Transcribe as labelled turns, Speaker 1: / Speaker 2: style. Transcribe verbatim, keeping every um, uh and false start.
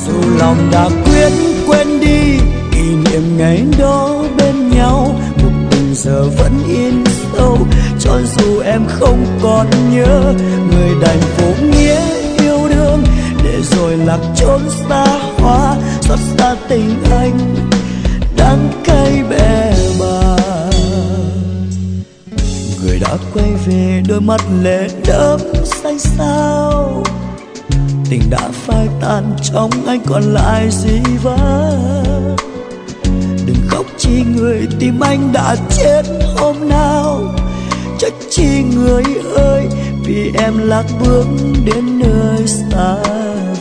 Speaker 1: dù lòng đã quyết quên đi kỷ niệm ngày đó bên nhau, một từng giờ vẫn in sâu cho dù em không còn nhớ. Người đành vô nghĩa yêu đương để rồi lạc trốn xa hoa, xót xa tình anh đắng cay bẽ bàng. Người đã quay về đôi mắt lệ đẫm xanh xao, tình đã phai tàn trong anh còn lại gì vắng. Đừng khóc chi người, tim anh đã chết hôm nào. Trách chi người ơi, vì em lạc bước đến nơi xa